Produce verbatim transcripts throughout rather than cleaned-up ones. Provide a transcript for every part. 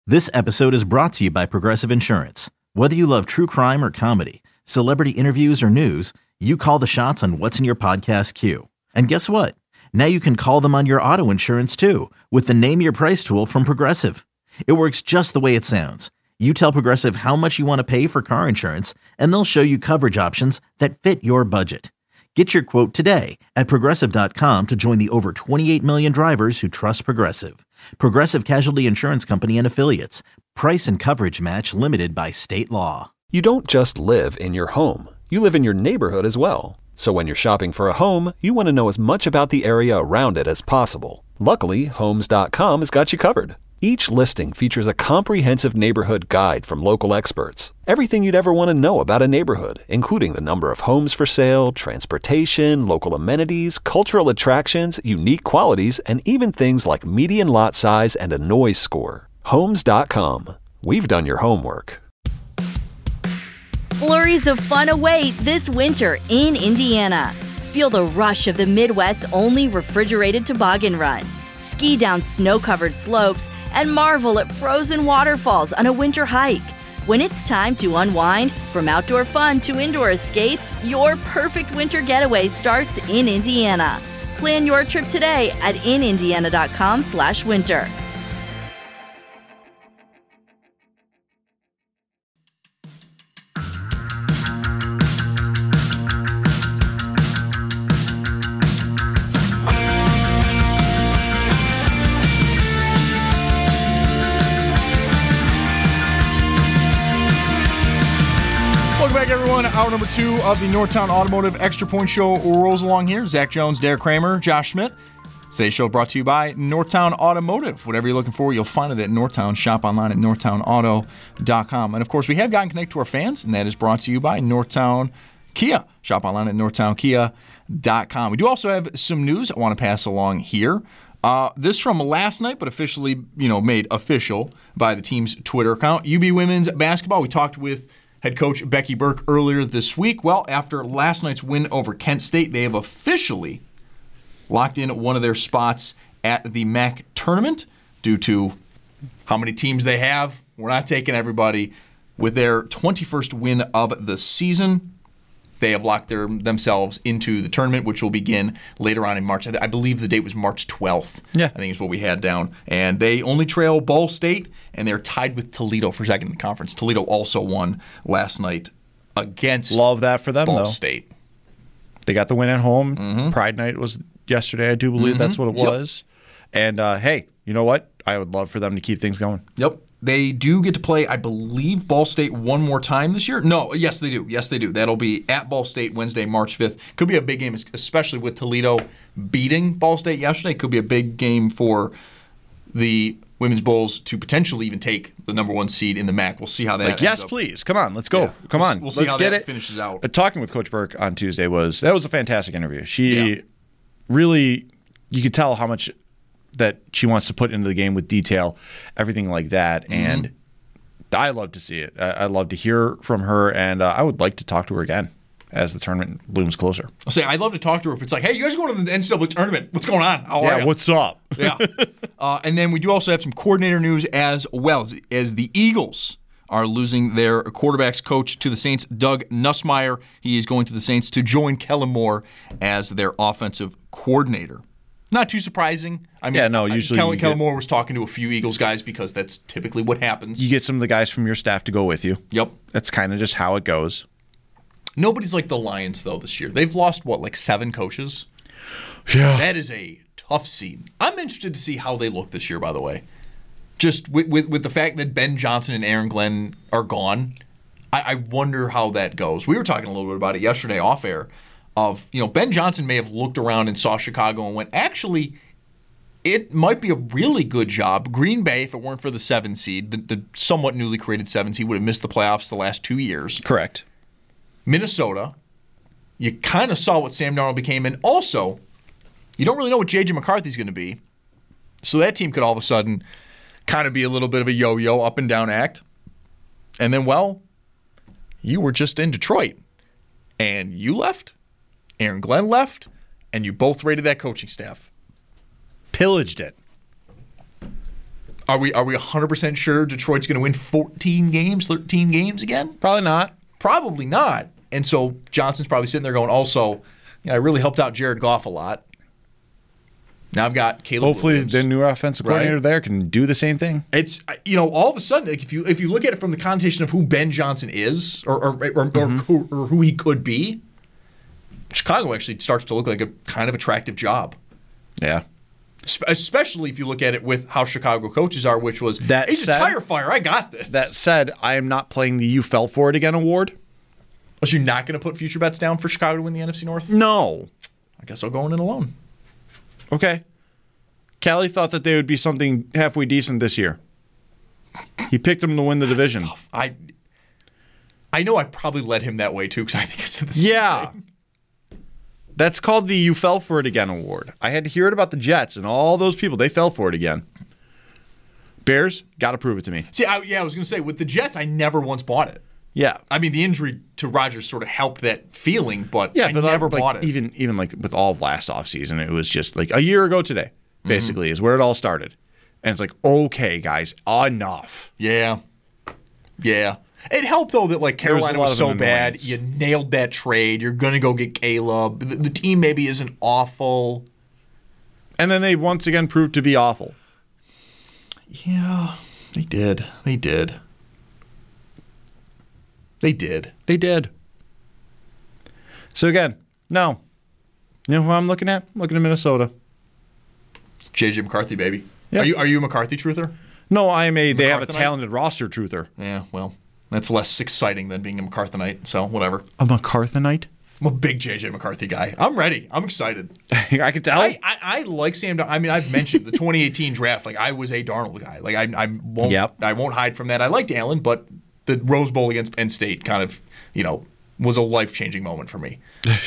This episode is brought to you by Progressive Insurance. Whether you love true crime or comedy, celebrity interviews or news, you call the shots on what's in your podcast queue. And guess what? Now you can call them on your auto insurance too with the Name Your Price tool from Progressive. It works just the way it sounds. You tell Progressive how much you want to pay for car insurance, and they'll show you coverage options that fit your budget. Get your quote today at Progressive dot com to join the over twenty-eight million drivers who trust Progressive. Progressive Casualty Insurance Company and Affiliates. Price and coverage match limited by state law. You don't just live in your home. You live in your neighborhood as well. So when you're shopping for a home, you want to know as much about the area around it as possible. Luckily, Homes dot com has got you covered. Each listing features a comprehensive neighborhood guide from local experts. Everything you'd ever want to know about a neighborhood, including the number of homes for sale, transportation, local amenities, cultural attractions, unique qualities, and even things like median lot size and a noise score. Homes dot com. We've done your homework. Flurries of fun await this winter in Indiana. Feel the rush of the Midwest's only refrigerated toboggan run. Ski down snow-covered slopes and marvel at frozen waterfalls on a winter hike. When it's time to unwind, from outdoor fun to indoor escapes, your perfect winter getaway starts in Indiana. Plan your trip today at in indiana dot com slash winter. Welcome back, everyone. Hour number two of the Northtown Automotive Extra Point Show rolls along here. Zach Jones, Derek Kramer, Josh Schmidt. Today's show brought to you by Northtown Automotive. Whatever you're looking for, you'll find it at Northtown. Shop online at northtown auto dot com. And, of course, we have gotten connected to our fans, and that is brought to you by Northtown Kia. Shop online at northtown kia dot com. We do also have some news I want to pass along here. Uh, this from last night, but officially, you know, made official by the team's Twitter account. U B Women's Basketball. We talked with head coach Becky Burke earlier this week. Well, after last night's win over Kent State, they have officially locked in one of their spots at the M A C tournament due to how many teams they have. We're not taking everybody. With their twenty-first win of the season, they have locked their, themselves into the tournament, which will begin later on in March. I believe the date was March twelfth. Yeah. I think is what we had down. And they only trail Ball State, and they're tied with Toledo for second in the conference. Toledo also won last night against Love that for them, Ball though. State. They got the win at home. Mm-hmm. Pride Night was yesterday, I do believe. Mm-hmm. That's what it yep. was. And, uh, hey, you know what? I would love for them to keep things going. Yep. They do get to play, I believe, Ball State one more time this year. No, yes, they do. Yes, they do. That'll be at Ball State Wednesday, March fifth. Could be a big game, especially with Toledo beating Ball State yesterday. Could be a big game for the Women's Bulls to potentially even take the number one seed in the M A C. We'll see how that like, yes, up. please. Come on. Let's go. Yeah. Come we'll, on. We'll see let's how get that it. finishes out. Uh, talking with Coach Burke on Tuesday was that was a fantastic interview. She yeah. really, you could tell how much that she wants to put into the game with detail, everything like that. Mm-hmm. And I love to see it. I, I love to hear from her, and uh, I would like to talk to her again as the tournament looms closer. I'll say I'd love to talk to her if it's like, hey, you guys are going to the N C double A tournament. What's going on? How yeah, are you? What's up? yeah. Uh, and then we do also have some coordinator news as well, as, as the Eagles are losing their quarterbacks coach to the Saints, Doug Nussmeier. He is going to the Saints to join Kellen Moore as their offensive coordinator. Not too surprising. I mean, yeah, no, usually Kellen, get, Kellen Moore was talking to a few Eagles guys because that's typically what happens. You get some of the guys from your staff to go with you. Yep. That's kind of just how it goes. Nobody's like the Lions, though, this year. They've lost, what, like seven coaches? Yeah. That is a tough scene. I'm interested to see how they look this year, by the way. Just with with, with the fact that Ben Johnson and Aaron Glenn are gone, I, I wonder how that goes. We were talking a little bit about it yesterday off air. Of, you know, Ben Johnson may have looked around and saw Chicago and went, actually, it might be a really good job. Green Bay, if it weren't for the seven seed, the, the somewhat newly created seven seed, would have missed the playoffs the last two years. Correct. Minnesota, you kind of saw what Sam Darnold became, and also, you don't really know what J J McCarthy's going to be. So that team could all of a sudden kind of be a little bit of a yo-yo, up and down act. And then, well, you were just in Detroit, and you left. Aaron Glenn left, and you both rated that coaching staff. Pillaged it. Are we are we one hundred percent sure Detroit's going to win fourteen games, thirteen games again? Probably not. Probably not. And so Johnson's probably sitting there going, also, you know, I really helped out Jared Goff a lot. Now I've got Caleb Hopefully Williams. the new offensive coordinator Right. there can do the same thing. It's, you know, all of a sudden, like if you if you look at it from the connotation of who Ben Johnson is or or, or, Mm-hmm. or, who, or who he could be, Chicago actually starts to look like a kind of attractive job. Yeah. Especially if you look at it with how Chicago coaches are, which was, That he's said- a tire fire, I got this. That said, I am not playing the You Fell For It Again award. So you're not going to put future bets down for Chicago to win the N F C North? No. I guess I'll go in alone. Okay. Callie thought that they would be something halfway decent this year. He picked them to win the division. Tough. I I know I probably led him that way too because I think I said the same Yeah. thing. That's called the You Fell For It Again award. I had to hear it about the Jets and all those people. They fell for it again. Bears, got to prove it to me. See, I, yeah, I was going to say, with the Jets, I never once bought it. Yeah. I mean, the injury to Rodgers sort of helped that feeling, but Yeah, I but never like, bought it. Even even like with all of last offseason, it was just like a year ago today, basically, Mm-hmm. is where it all started. And it's like, okay, guys, enough. Yeah. Yeah. It helped, though, that like There was a Carolina lot was, of so an bad. annoyance. You nailed that trade. You're going to go get Caleb. The, the team maybe isn't awful. And then they once again proved to be awful. Yeah, they did. They did. They did. They did. So again, no. You know who I'm looking at? I'm looking at Minnesota. J J McCarthy, baby. Yeah. Are you are you a McCarthy truther? No, I am a. They have a McCarthyite? talented roster truther. Yeah, well, that's less exciting than being a McCarthyite, so whatever. A McCarthyite? I'm a big J J McCarthy guy. I'm ready. I'm excited. I can tell. I, I, I like Sam. Dar- I mean, I've mentioned the twenty eighteen draft. Like, I was a Darnold guy. Like, I, I won't. Yep. I won't hide from that. I liked Allen, but the Rose Bowl against Penn State kind of, you know, was a life changing moment for me.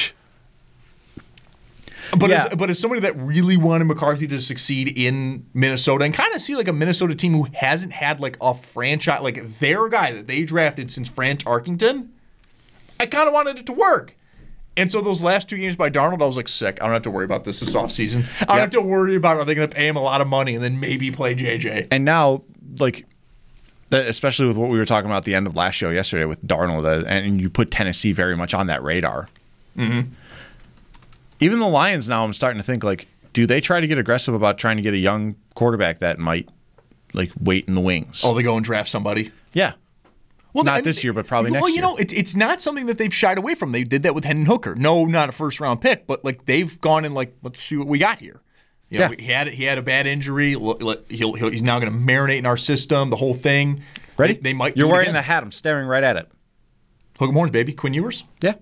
But Yeah. as, but as somebody that really wanted McCarthy to succeed in Minnesota and kind of see like a Minnesota team who hasn't had like a franchise, like their guy that they drafted since Fran Tarkington, I kind of wanted it to work. And so those last two games by Darnold, I was like, sick. I don't have to worry about this this offseason. I don't Yep. have to worry about are they going to pay him a lot of money and then maybe play J J. And now, like, that- especially with what we were talking about at the end of last show yesterday with Darnold, uh, and you put Tennessee very much on that radar. Mm-hmm. Even the Lions now, I'm starting to think, like, do they try to get aggressive about trying to get a young quarterback that might, like, wait in the wings? Oh, they go and draft somebody. Yeah. Well, Not and this they- year, but probably well, next you year. know, it, it's not something that they've shied away from. They did that with Hendon Hooker. No, not a first round pick, but like they've gone and like, let's see what we got here. You know, Yeah. he had he had a bad injury. L- let- He'll, he'll, he's now going to marinate in our system. The whole thing. Ready? They, they might. You're do it wearing again. the hat. I'm staring right at it. Hook 'em horns, baby. Quinn Ewers. Yeah.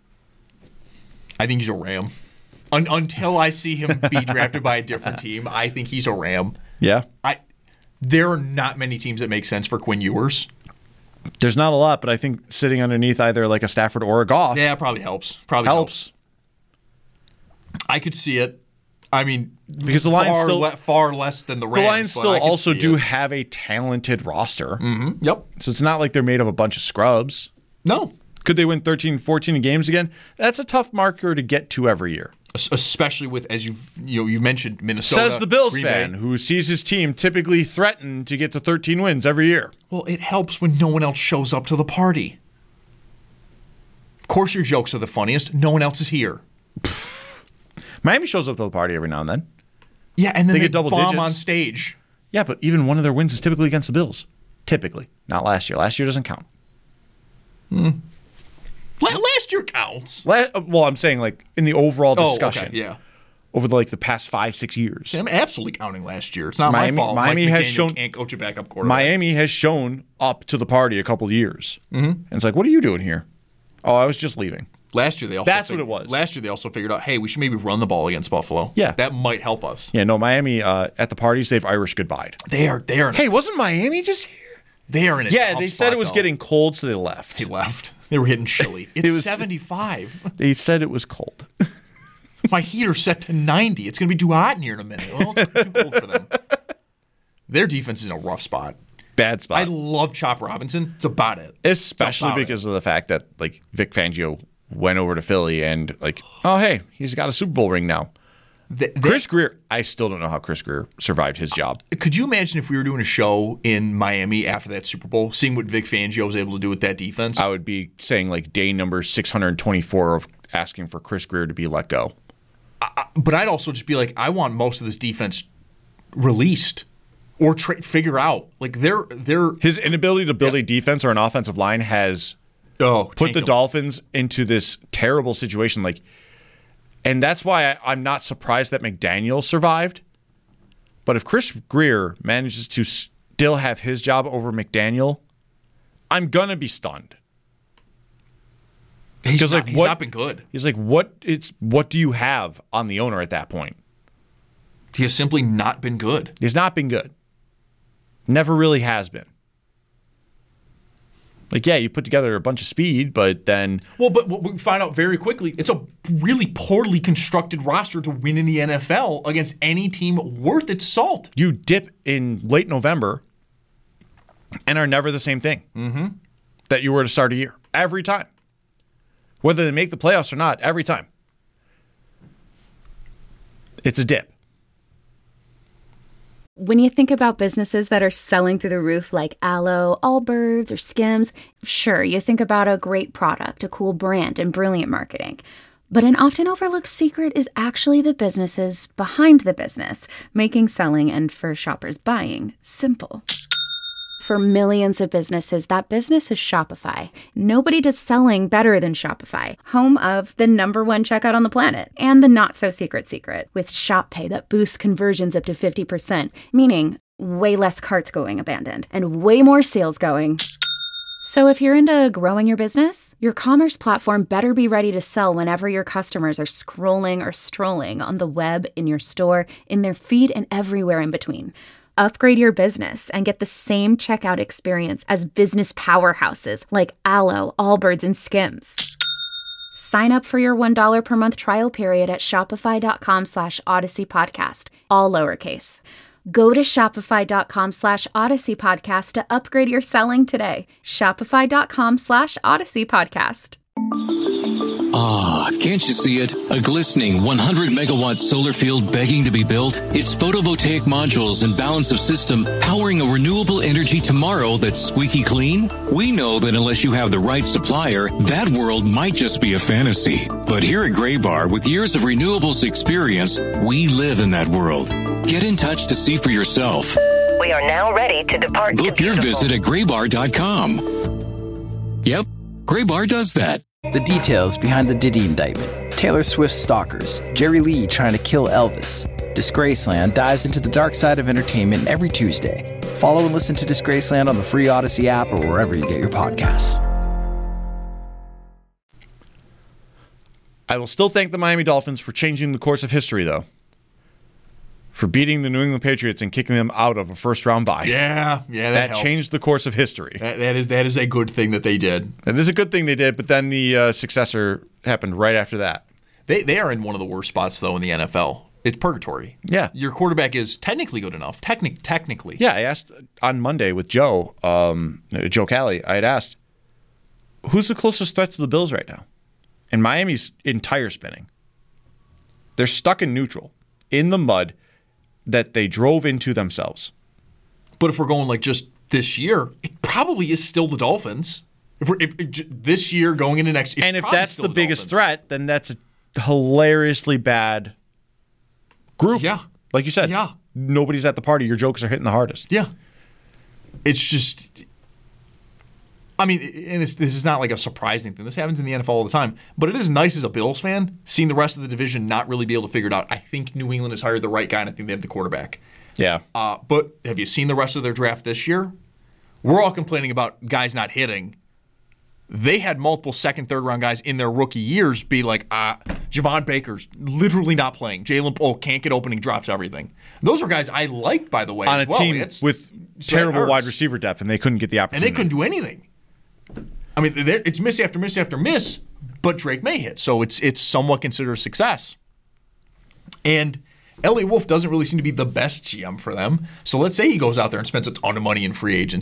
I think he's a Ram. Un- until I see him be drafted by a different team, I think he's a Ram. Yeah. I. There are not many teams that make sense for Quinn Ewers. There's not a lot, but I think sitting underneath either like a Stafford or a Goff Yeah, probably helps. Probably helps. helps. I could see it. I mean, Because the Lions far, still- le- far less than the Rams. The Lions but still I could also see do it. have a talented roster. Mhm. Yep. So it's not like they're made of a bunch of scrubs. No. Could they win thirteen, fourteen games again? That's a tough marker to get to every year. Es- Especially with, as you've you know you mentioned, Minnesota. Says the Bills Green Bay. fan who sees his team typically threaten to get to thirteen wins every year. Well, it helps when no one else shows up to the party. Of course, your jokes are the funniest. No one else is here. Miami shows up to the party every now and then. Yeah, and then They they, get double bomb digits. on stage. Yeah, but even one of their wins is typically against the Bills. Typically. Not last year. Last year doesn't count. La- last year counts. La- well, I'm saying like in the overall discussion. Oh, okay. Yeah. Over the, like the past five, six years. See, I'm absolutely counting last year. It's not Miami- my fault. Miami Mike has McDaniel shown- can't coach a backup quarterback. Miami has shown up to the party a couple years. Mm-hmm. And it's like, what are you doing here? Oh, I was just leaving. Last year they also That's what figured- it was. Last year they also figured out, hey, we should maybe run the ball against Buffalo. Yeah. that might help us. Yeah, no, Miami uh, at the parties, they've Irish goodbye. They are. They are. In a, Hey, wasn't Miami just here? they are in a. Yeah, tough they said spot, it was though. getting cold, so they left. They left. They were hitting chilly. It's was- seventy-five. They said it was cold. My heater's set to ninety. It's going to be too hot in here in a minute. Well, it's too cold for them. Their defense is in a rough spot. Bad spot. I love Chop Robinson. It's about it. Especially about it. because of the fact that like Vic Fangio went over to Philly and like, oh hey, he's got a Super Bowl ring now. Th- that, Chris Grier, I still don't know how Chris Grier survived his job. Could you imagine if we were doing a show in Miami after that Super Bowl, seeing what Vic Fangio was able to do with that defense? I would be saying like day number six hundred twenty-four of asking for Chris Grier to be let go. I, but I'd also just be like, I want most of this defense released or tra- figure out. Like they're they're His inability to build Yeah. a defense or an offensive line has oh, put tank the 'em. Dolphins into this terrible situation. Like, and that's why I, I'm not surprised that McDaniel survived. But if Chris Grier manages to still have his job over McDaniel, I'm gonna be stunned. He's, Because not, like he's what not been good. He's like, what? It's what do you have on the owner at that point? He has simply not been good. He's not been good. Never really has been. Like, yeah, you put together a bunch of speed, but then Well, but what we find out very quickly, it's a really poorly constructed roster to win in the N F L against any team worth its salt. you dip in late November and are never the same thing mm-hmm. that you were to start a year. Every time. Whether they make the playoffs or not, every time. It's a dip. When you think about businesses that are selling through the roof like Aloe, Allbirds, or Skims, sure, you think about a great product, a cool brand, and brilliant marketing. But an often overlooked secret is actually the businesses behind the business, making selling and for shoppers buying simple. For millions of businesses, that business is Shopify. Nobody does selling better than Shopify, home of the number one checkout on the planet and the not-so-secret secret with Shop Pay that boosts conversions up to fifty percent, meaning way less carts going abandoned and way more sales going. So if you're into growing your business, your commerce platform better be ready to sell whenever your customers are scrolling or strolling on the web, in your store, in their feed, and everywhere in between. Upgrade your business and get the same checkout experience as business powerhouses like Aloe, Allbirds, and Skims. Sign up for your one dollar per month trial period at shopify.com slash Odyssey Podcast, all lowercase. Go to shopify.com slash Odyssey Podcast to upgrade your selling today. Shopify.com slash Odyssey Podcast. Ah, can't you see it? A glistening one hundred megawatt solar field begging to be built? Its photovoltaic modules and balance of system powering a renewable energy tomorrow that's squeaky clean? We know that unless you have the right supplier, that world might just be a fantasy. But here at Graybar, with years of renewables experience, we live in that world. Get in touch to see for yourself. We are now ready to depart. Book your visit at graybar dot com. Yep, Graybar does that. The details behind the Diddy indictment, Taylor Swift's stalkers, Jerry Lee trying to kill Elvis. Disgraceland dives into the dark side of entertainment every Tuesday. Follow and listen to Disgraceland on the free Odyssey app or wherever you get your podcasts. I will still thank the Miami Dolphins for changing the course of history, though. For beating the New England Patriots and kicking them out of a first-round bye. Yeah, yeah, that, That helped. changed the course of history. That, that is that is a good thing that they did. It is a good thing they did, but then the uh, successor happened right after that. They they are in one of the worst spots though in the N F L. It's purgatory. Yeah. Your quarterback is technically good enough. Technic technically. Yeah, I asked on Monday with Joe, um, Joe Cali, I had asked, who's the closest threat to the Bills right now? And Miami's in tire spinning. They're stuck in neutral, in the mud that they drove into themselves. But if we're going like just this year, it probably is still the Dolphins. If we're if, if, this year going into next, it's And if probably that's still the biggest Dolphins. threat, then that's a hilariously bad group. Yeah. Like you said, Yeah. nobody's at the party. Your jokes are hitting the hardest. Yeah. It's just, I mean, and this, this is not like a surprising thing. This happens in the N F L all the time. But it is nice as a Bills fan seeing the rest of the division not really be able to figure it out. I think New England has hired the right guy, and I think they have the quarterback. Yeah. Uh, but have you seen the rest of their draft this year? We're all complaining about guys not hitting. They had multiple second, third round guys in their rookie years be like, ah, Javon Baker's literally not playing. Jalen Poole can't get opening, drops everything. Those are guys I liked, by the way. On as a well. team It's, with so that terrible hurts. wide receiver depth, and they couldn't get the And opportunity. they couldn't do anything. I mean, it's miss after miss after miss, but Drake May hit. So it's it's somewhat considered a success. And L A Wolf doesn't really seem to be the best G M for them. So let's say he goes out there and spends a ton of money in free agency.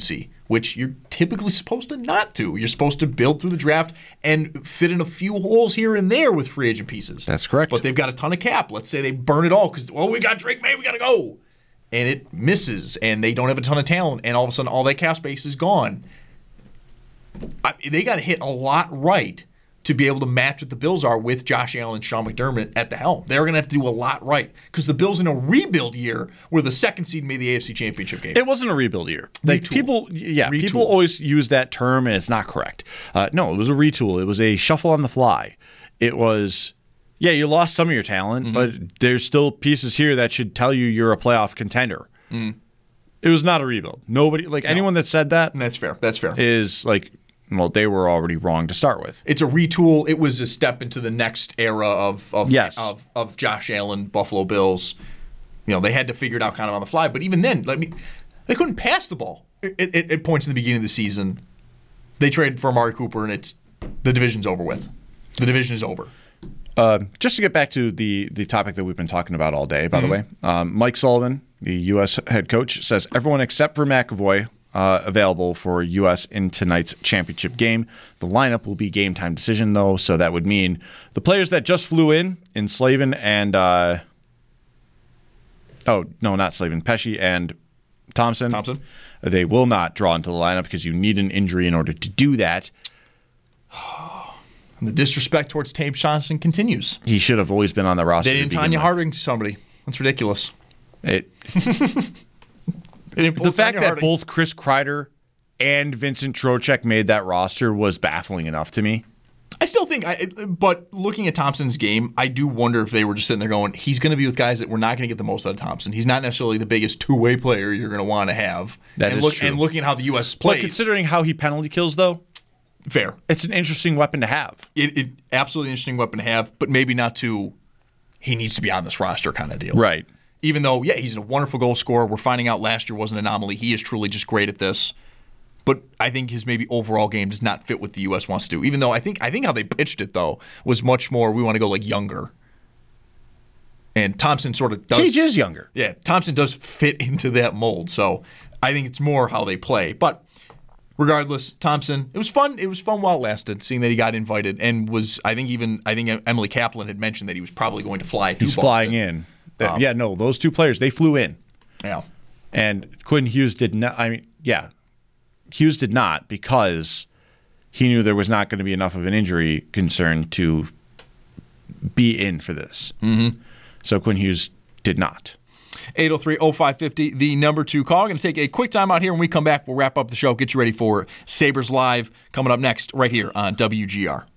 which you're typically supposed to not do. You're supposed to build through the draft and fit in a few holes here and there with free agent pieces. That's correct. But they've got a ton of cap. Let's say they burn it all because, oh, we got Drake May, we got to go. And it misses, and they don't have a ton of talent, and all of a sudden all that cap space is gone. I, they got to hit a lot right to be able to match what the Bills are with Josh Allen and Sean McDermott at the helm. They're going to have to do a lot right because the Bills in a rebuild year were the second seed made the A F C Championship game. It wasn't a rebuild year. Like Retool. people, yeah, Retool. people always use that term, and it's not correct. Uh, no, it was a retool. It was a shuffle on the fly. It was, yeah, you lost some of your talent, mm-hmm. but there's still pieces here that should tell you you're a playoff contender. Mm-hmm. It was not a rebuild. Nobody, like no. anyone that said that, and that's fair. That's fair. Is like. Well, they were already wrong to start with. It's a retool. It was a step into the next era of of, yes. of of Josh Allen, Buffalo Bills. You know, they had to figure it out kind of on the fly. But even then, let me, they couldn't pass the ball at, at, at points in the beginning of the season. They traded for Amari Cooper, and it's the division's over with. The division is over. Uh, just to get back to the the topic that we've been talking about all day, by mm-hmm. the way, um, Mike Sullivan, the U S head coach, says everyone except for McAvoy Uh, available for U S in tonight's championship game. The lineup will be game time decision, though, so that would mean the players that just flew in, in Slavin and, uh, oh, no, not Slavin, Pesci and Thompson. Thompson. They will not draw into the lineup because you need an injury in order to do that. And the disrespect towards Tate Johnson continues. He should have always been on the roster. They didn't Tanya Harding somebody. That's ridiculous. It... The fact that both Chris Kreider and Vincent Trocheck made that roster was baffling enough to me. I still think, I, but looking at Thompson's game, I do wonder if they were just sitting there going, he's going to be with guys that we're not going to get the most out of Thompson. He's not necessarily the biggest two-way player you're going to want to have. That and is look, true. And looking at how the U S plays. But considering how he penalty kills, though, fair. It's an interesting weapon to have. It, it absolutely interesting weapon to have, but maybe not to he needs to be on this roster kind of deal. Right. Even though, yeah, he's a wonderful goal scorer. We're finding out last year was an anomaly. He is truly just great at this. But I think his maybe overall game does not fit what the U S wants to do. Even though I think I think how they pitched it, though, was much more we want to go like younger. And Thompson sort of does. T J is younger. Yeah, Thompson does fit into that mold. So I think it's more how they play. But regardless, Thompson, it was fun. It was fun while it lasted, seeing that he got invited and was, I think even, I think Emily Kaplan had mentioned that he was probably going to fly to He's Boston. flying in. Um, yeah, no, those two players, they flew in. Yeah. And Quinn Hughes did not, I mean, yeah, Hughes did not because he knew there was not going to be enough of an injury concern to be in for this. Mm-hmm. So Quinn Hughes did not. eight oh three oh five five oh, the number two call. Going to take a quick time out here. When we come back, we'll wrap up the show, get you ready for Sabres Live coming up next right here on W G R.